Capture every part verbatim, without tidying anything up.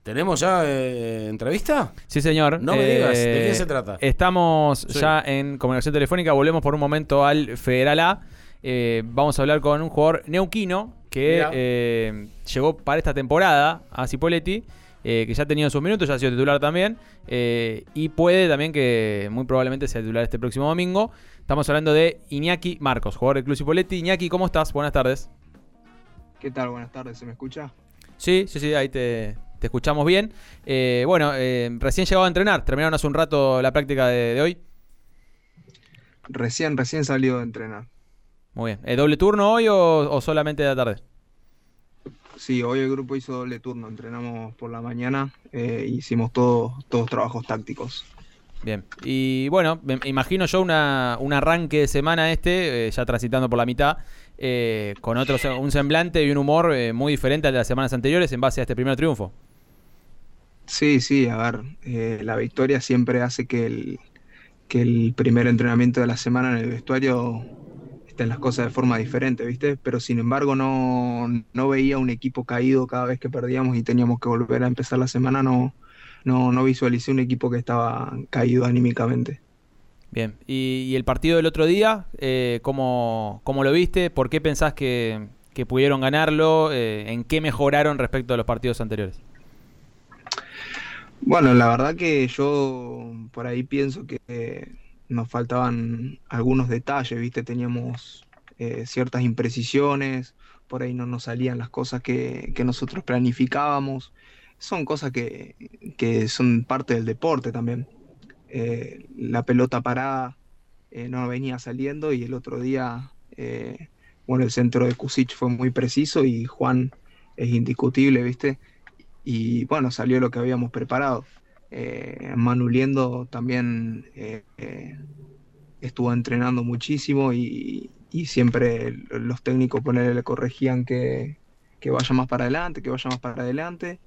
¿Tenemos ya eh, entrevista? Sí, señor. No me eh, digas, ¿de qué se trata? Estamos Sí. ya en comunicación telefónica, volvemos por un momento al Federal A. Eh, vamos a hablar con un jugador neuquino que eh, llegó para esta temporada a Cipolletti, eh, que ya ha tenido sus minutos, ya ha sido titular también, eh, y puede también que muy probablemente sea titular este próximo domingo. Estamos hablando de Iñaki Marcos, jugador del Club Cipolletti. Iñaki, ¿cómo estás? Buenas tardes. ¿Qué tal? Buenas tardes, ¿se me escucha? Sí, sí, sí, ahí te, te escuchamos bien. Eh, bueno, eh, recién llegado a entrenar, terminaron hace un rato la práctica de, de hoy. Recién, recién salió de entrenar. Muy bien. ¿Eh, ¿Doble turno hoy o, o solamente de la tarde? Sí, hoy el grupo hizo doble turno, entrenamos por la mañana, eh, hicimos todos, todos trabajos tácticos. Bien. Y bueno, me imagino yo una, un arranque de semana este, eh, ya transitando por la mitad, eh, con otro, un semblante y un humor eh, muy diferente al de las semanas anteriores en base a este primer triunfo. Sí, sí, a ver, eh, la victoria siempre hace que el, que el primer entrenamiento de la semana en el vestuario estén las cosas de forma diferente, ¿viste? Pero sin embargo no, no veía un equipo caído cada vez que perdíamos y teníamos que volver a empezar la semana, no, no, no visualicé un equipo que estaba caído anímicamente. Bien. ¿Y, y el partido del otro día, eh, ¿cómo, cómo lo viste? ¿Por qué pensás que, que pudieron ganarlo? Eh, ¿En qué mejoraron respecto a los partidos anteriores? Bueno, la verdad que yo por ahí pienso que eh, nos faltaban algunos detalles, ¿viste? Teníamos eh, ciertas imprecisiones, por ahí no nos salían las cosas que, que nosotros planificábamos. Son cosas que, que son parte del deporte también. Eh, la pelota parada eh, no venía saliendo y el otro día, eh, bueno, el centro de Kusic fue muy preciso y Juan es indiscutible, ¿viste? Y bueno, salió lo que habíamos preparado. Eh, Manu Liendo también eh, eh, estuvo entrenando muchísimo y, y siempre los técnicos ponele, le corregían que, que vaya más para adelante, que vaya más para adelante,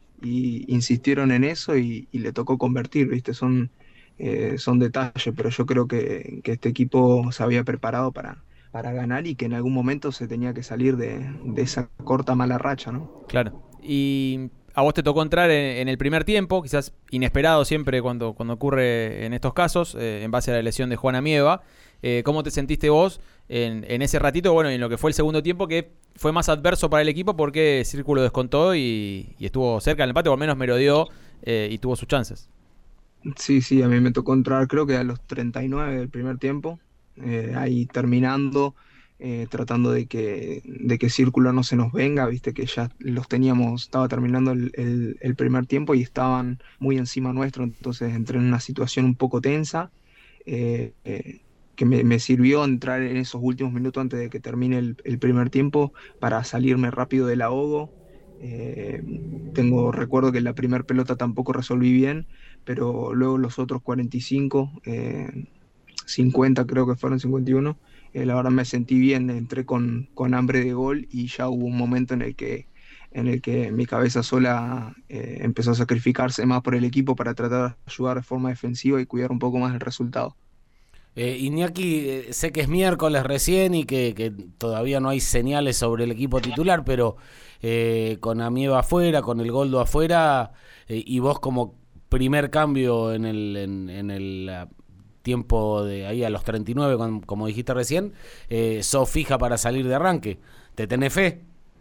y insistieron en eso y, y le tocó convertir, ¿viste? Son, eh, son detalles, pero yo creo que, que este equipo se había preparado para, para ganar y que en algún momento se tenía que salir de, de esa corta mala racha, ¿no? Claro. Y a vos te tocó entrar en, en el primer tiempo, quizás inesperado siempre cuando, cuando ocurre en estos casos, eh, en base a la lesión de Juan Amieva. Eh, ¿Cómo te sentiste vos en, en ese ratito? Bueno, en lo que fue el segundo tiempo, que fue más adverso para el equipo porque Círculo descontó y, y estuvo cerca del empate, o al menos merodeó eh, y tuvo sus chances. Sí, sí, a mí me tocó entrar creo que a los treinta y nueve del primer tiempo, eh, ahí terminando, eh, tratando de que, de que Círculo no se nos venga, viste que ya los teníamos, estaba terminando el, el- el primer tiempo y estaban muy encima nuestro, entonces entré en una situación un poco tensa, eh, eh, que me, me sirvió entrar en esos últimos minutos antes de que termine el, el primer tiempo para salirme rápido del ahogo. Eh, tengo recuerdo que la primera pelota tampoco resolví bien, pero luego los otros cuarenta y cinco, eh, cincuenta creo que fueron cincuenta y uno, eh, la verdad me sentí bien, entré con, con hambre de gol y ya hubo un momento en el que, en el que mi cabeza sola eh, empezó a sacrificarse más por el equipo para tratar de ayudar de forma defensiva y cuidar un poco más el resultado. Eh, Iñaki, eh, sé que es miércoles recién y que, que todavía no hay señales sobre el equipo titular, pero eh, con Amieva afuera, con el Goldo afuera, eh, y vos como primer cambio en el, en, en el uh, tiempo de ahí a los treinta y nueve, con, como dijiste recién, eh, sos fija para salir de arranque. ¿Te tenés fe?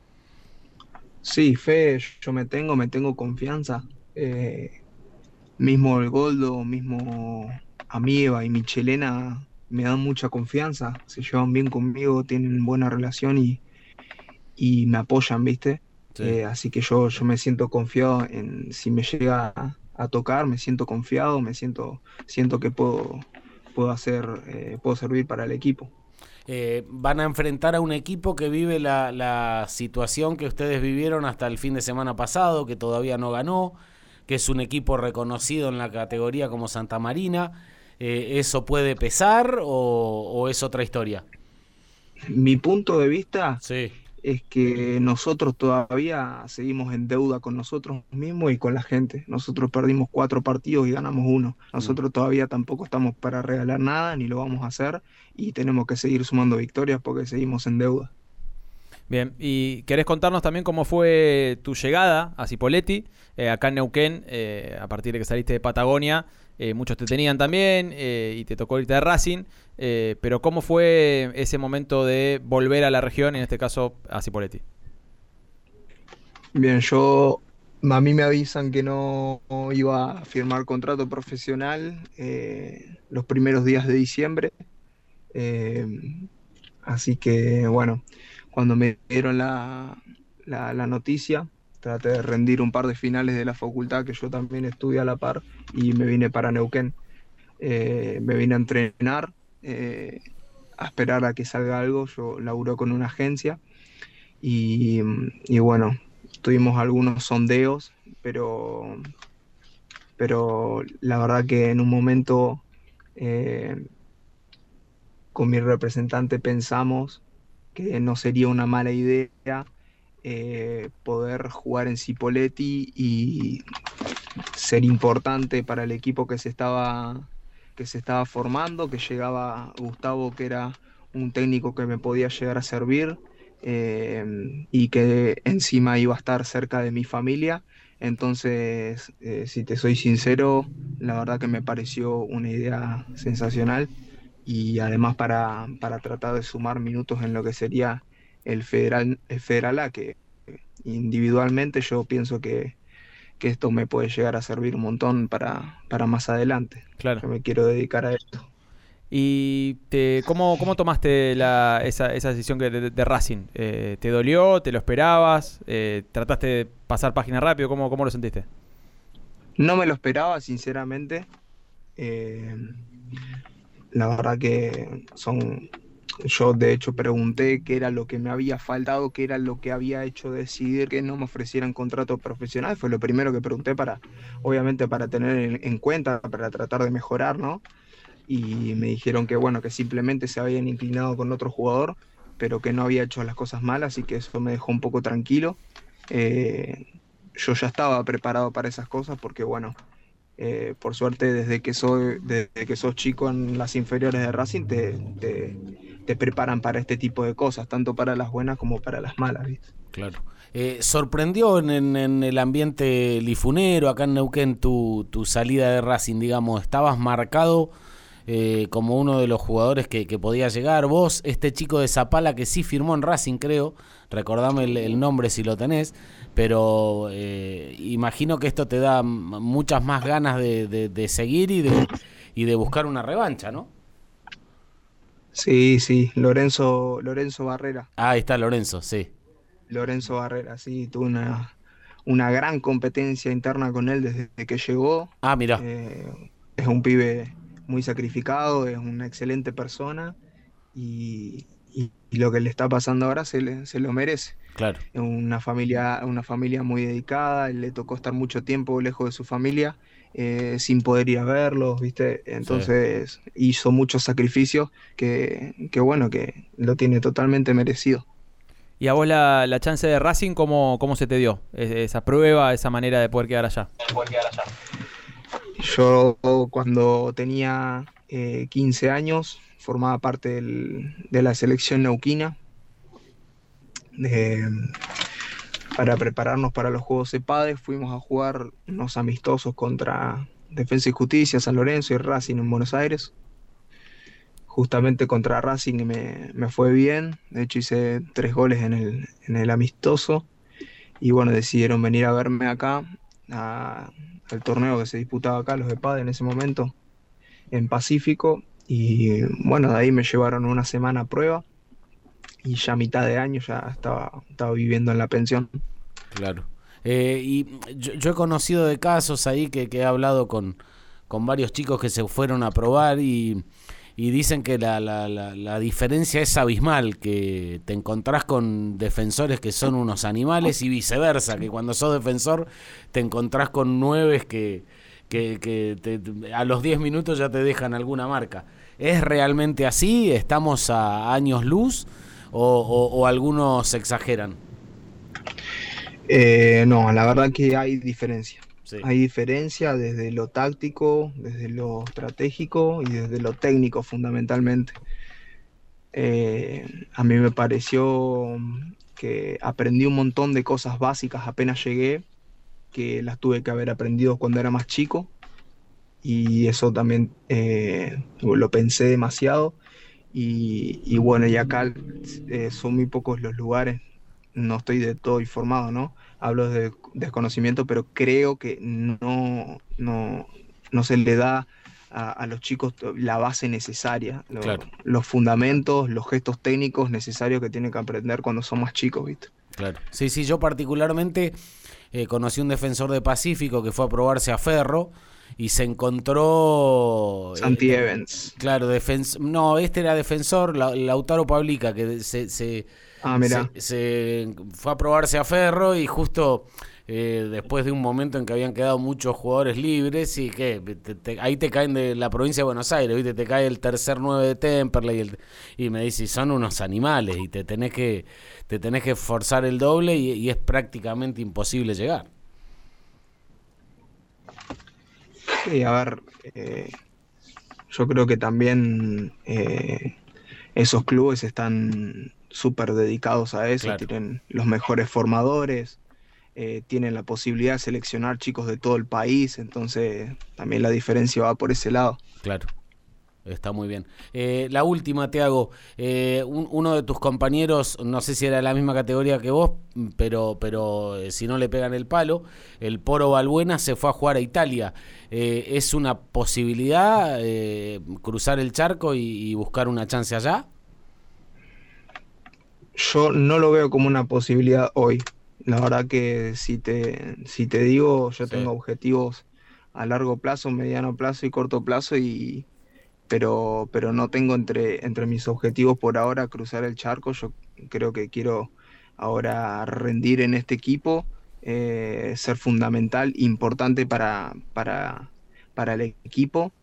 Sí, fe, yo me tengo, me tengo confianza. Eh, mismo el Goldo, mismo Amieva y Michelena me dan mucha confianza, se llevan bien conmigo, tienen buena relación y, y me apoyan, ¿viste? Sí. Eh, así que yo, yo me siento confiado en si me llega a, a tocar, me siento confiado, me siento, siento que puedo, puedo hacer, eh, puedo servir para el equipo. Eh, van a enfrentar a un equipo que vive la, la situación que ustedes vivieron hasta el fin de semana pasado, que todavía no ganó, que es un equipo reconocido en la categoría como Santa Marina. Eh, ¿Eso puede pesar o, o es otra historia? Mi punto de vista Sí. es que nosotros todavía seguimos en deuda con nosotros mismos y con la gente. Nosotros perdimos cuatro partidos y ganamos uno. Nosotros Mm. todavía tampoco estamos para regalar nada, ni lo vamos a hacer, y tenemos que seguir sumando victorias porque seguimos en deuda. Bien, y querés contarnos también cómo fue tu llegada a Cipolletti, eh, acá en Neuquén, eh, a partir de que saliste de Patagonia, eh, muchos te tenían también eh, y te tocó irte de Racing, eh, pero cómo fue ese momento de volver a la región, en este caso a Cipolletti. Bien, yo, a mí me avisan que no iba a firmar contrato profesional eh, los primeros días de diciembre, eh, así que bueno, cuando me dieron la, la, la noticia, traté de rendir un par de finales de la facultad que yo también estudié a la par y me vine para Neuquén. Eh, me vine a entrenar, eh, a esperar a que salga algo. Yo laburo con una agencia y, y bueno, tuvimos algunos sondeos, pero, pero la verdad que en un momento eh, con mi representante pensamos que no sería una mala idea eh, poder jugar en Cipolletti y ser importante para el equipo que se estaba, que se estaba formando, que llegaba Gustavo, que era un técnico que me podía llegar a servir eh, y que encima iba a estar cerca de mi familia. Entonces, eh, si te soy sincero, la verdad que me pareció una idea sensacional y además para, para tratar de sumar minutos en lo que sería el Federal, el Federal A, que individualmente yo pienso que, que esto me puede llegar a servir un montón para, para más adelante. Claro. Yo me quiero dedicar a esto. ¿Y te, cómo, cómo tomaste la, esa, esa decisión de, de, de Racing? Eh, ¿Te dolió? ¿Te lo esperabas? Eh, ¿Trataste de pasar página rápido? ¿Cómo, cómo lo sentiste? No me lo esperaba, sinceramente. Eh, la verdad que son... Yo de hecho pregunté qué era lo que me había faltado, qué era lo que había hecho decidir que no me ofrecieran contrato profesional. Fue lo primero que pregunté para, obviamente para tener en, en cuenta, para tratar de mejorar, ¿no? Y me dijeron que bueno, que simplemente se habían inclinado con otro jugador, pero que no había hecho las cosas mal, así que eso me dejó un poco tranquilo. Eh, yo ya estaba preparado para esas cosas porque bueno, eh, por suerte desde que, soy, desde que sos chico en las inferiores de Racing te, te, te preparan para este tipo de cosas, tanto para las buenas como para las malas, ¿viste? Claro. Eh, ¿Sorprendió en, en, en el ambiente lifunero, acá en Neuquén, tu, tu salida de Racing, digamos? ¿Estabas marcado eh, como uno de los jugadores que, que podía llegar? Vos, este chico de Zapala que sí firmó en Racing, creo, recordame el, el nombre si lo tenés, pero eh, imagino que esto te da muchas más ganas de, de, de seguir y de, y de buscar una revancha, ¿no? Sí, sí, Lorenzo, Lorenzo Barrera. Ah, ahí está Lorenzo, sí. Lorenzo Barrera, sí, tuve una, una gran competencia interna con él desde que llegó. Ah, mirá. Eh, es un pibe muy sacrificado, es una excelente persona y, y, y lo que le está pasando ahora se, le, se lo merece. Claro. Es una familia, una familia muy dedicada, le tocó estar mucho tiempo lejos de su familia, eh, sin poder ir a verlos, ¿viste? Entonces sí, hizo muchos sacrificios que, que bueno, que lo tiene totalmente merecido. ¿Y a vos la, la chance de Racing cómo, cómo se te dio? Esa prueba, esa manera de poder quedar allá. De poder quedar allá. Yo cuando tenía eh, quince años formaba parte del, de la selección neuquina de, para prepararnos para los Juegos EPADE. Fuimos a jugar unos amistosos contra Defensa y Justicia, San Lorenzo y Racing en Buenos Aires. Justamente contra Racing me, me fue bien, de hecho hice tres goles en el, en el amistoso y bueno, decidieron venir a verme acá a, al torneo que se disputaba acá, los EPADE en ese momento, en Pacífico, y bueno, de ahí me llevaron una semana a prueba y ya a mitad de año ya estaba, estaba viviendo en la pensión. Claro. Eh, y yo, yo he conocido de casos ahí que, que he hablado con, con varios chicos que se fueron a probar y... y dicen que la, la, la, la diferencia es abismal, que te encontrás con defensores que son unos animales y viceversa, que cuando sos defensor te encontrás con nueves que, que, que te, a los diez minutos ya te dejan alguna marca. ¿Es realmente así? ¿Estamos a años luz o, o, o algunos exageran? Eh, no, la verdad que hay diferencia. Sí. Hay diferencia desde lo táctico, desde lo estratégico y desde lo técnico fundamentalmente. Eh, a mí me pareció que aprendí un montón de cosas básicas apenas llegué, que las tuve que haber aprendido cuando era más chico, y eso también eh, lo pensé demasiado. Y, y bueno, y acá eh, son muy pocos los lugares, no estoy de todo informado, ¿no? Hablo de desconocimiento, pero creo que no, no, no se le da a, a los chicos la base necesaria, lo, Claro. los fundamentos, los gestos técnicos necesarios que tienen que aprender cuando son más chicos, ¿viste? Claro. Sí, sí, yo particularmente eh, conocí un defensor de Pacífico que fue a probarse a Ferro y se encontró... Santi eh, Evans. Claro, defens no, este era defensor, La Lautaro Pablica, que se, se, Ah, mira. se, se fue a probarse a Ferro y justo eh, después de un momento en que habían quedado muchos jugadores libres y que te, te, ahí te caen de la provincia de Buenos Aires, ¿viste? Te cae el tercer nueve de Temperley y, el, y me dice, son unos animales y te tenés que, te tenés que forzar el doble y, y es prácticamente imposible llegar. Sí, a ver, eh, yo creo que también eh, esos clubes están súper dedicados a eso, Claro. tienen los mejores formadores, eh, tienen la posibilidad de seleccionar chicos de todo el país, entonces también la diferencia va por ese lado. Claro. Está muy bien. Eh, la última te hago. Eh, un, uno de tus compañeros, no sé si era de la misma categoría que vos, pero, pero eh, si no le pegan el palo, el Poro Balbuena se fue a jugar a Italia. Eh, ¿Es una posibilidad eh, cruzar el charco y, y buscar una chance allá? Yo no lo veo como una posibilidad hoy. La verdad que si te, si te digo, yo Sí. tengo objetivos a largo plazo, mediano plazo y corto plazo, y pero, pero no tengo entre, entre mis objetivos por ahora cruzar el charco. Yo creo que quiero ahora rendir en este equipo, eh, ser fundamental, importante para, para, para el equipo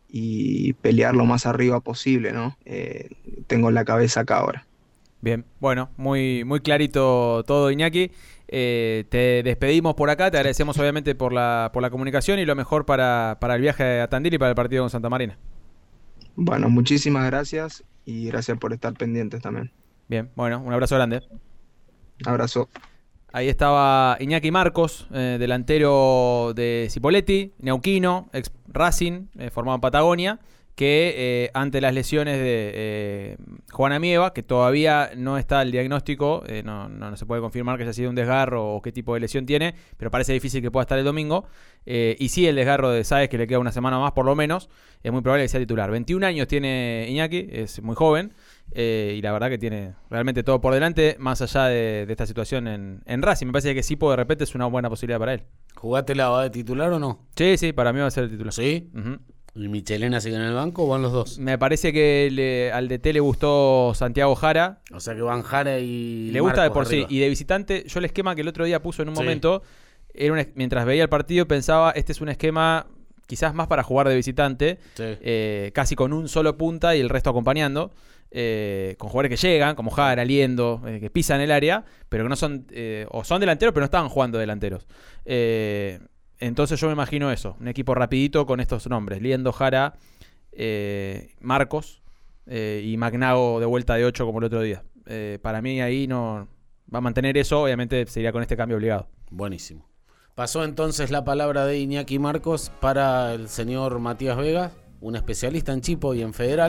y pelear lo más arriba posible, ¿no? Eh, tengo la cabeza acá ahora. Bien, bueno, muy, muy clarito todo, Iñaki. Eh, te despedimos por acá, te agradecemos obviamente por la, por la comunicación y lo mejor para, para el viaje a Tandil y para el partido con Santa Marina. Bueno, muchísimas gracias y gracias por estar pendientes también. Bien, bueno, un abrazo grande. Abrazo. Ahí estaba Iñaki Marcos, eh, delantero de Cipolletti, neuquino, ex Racing, eh, formado en Patagonia, que eh, ante las lesiones de eh, Juan Amieva, que todavía no está el diagnóstico, eh, no, no, no se puede confirmar que haya sido un desgarro o qué tipo de lesión tiene, pero parece difícil que pueda estar el domingo. Eh, y sí, el desgarro de Sáez, que le queda una semana más por lo menos, es muy probable que sea titular. veintiún años tiene Iñaki, es muy joven, eh, y la verdad que tiene realmente todo por delante, más allá de, de esta situación en, en Racing. Me parece que Sipo de repente es una buena posibilidad para él. ¿Jugátela, va de titular o no? Sí, sí, para mí va a ser el titular. ¿Sí? Uh-huh. ¿Y Michelena sigue en el banco o van los dos? Me parece que le, al D T le gustó Santiago Jara. O sea que van Jara y Le gusta de Marcos por sí. arriba. Y de visitante, yo el esquema que el otro día puso en un Sí. momento, era un, es- mientras veía el partido pensaba, este es un esquema quizás más para jugar de visitante, Sí. eh, casi con un solo punta y el resto acompañando, eh, con jugadores que llegan, como Jara, Liendo, eh, que pisan el área, pero que no son, eh, o son delanteros, pero no estaban jugando delanteros. Eh, entonces yo me imagino eso, un equipo rapidito con estos nombres, Liendo, Jara, eh, Marcos eh, y Magnago de vuelta de ocho como el otro día. Eh, para mí ahí no va a mantener eso, obviamente sería con este cambio obligado. Buenísimo. Pasó entonces la palabra de Iñaki Marcos para el señor Matías Vega, un especialista en Chipo y en Federal.